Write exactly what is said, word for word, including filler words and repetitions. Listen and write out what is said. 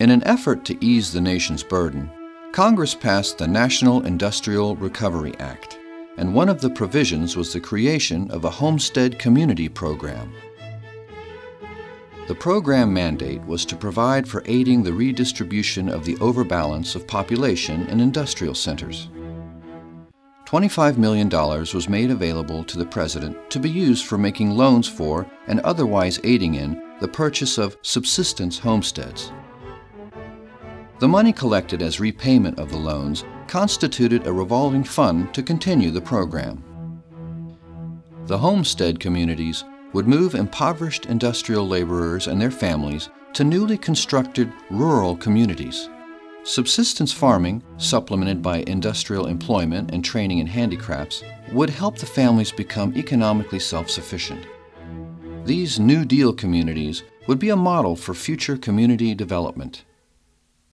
In an effort to ease the nation's burden, Congress passed the National Industrial Recovery Act, and one of the provisions was the creation of a Homestead Community Program. The program mandate was to provide for aiding the redistribution of the overbalance of population in industrial centers. twenty-five million dollars was made available to the President to be used for making loans for and otherwise aiding in the purchase of subsistence homesteads. The money collected as repayment of the loans constituted a revolving fund to continue the program. The homestead communities would move impoverished industrial laborers and their families to newly constructed rural communities. Subsistence farming, supplemented by industrial employment and training in handicrafts, would help the families become economically self-sufficient. These New Deal communities would be a model for future community development.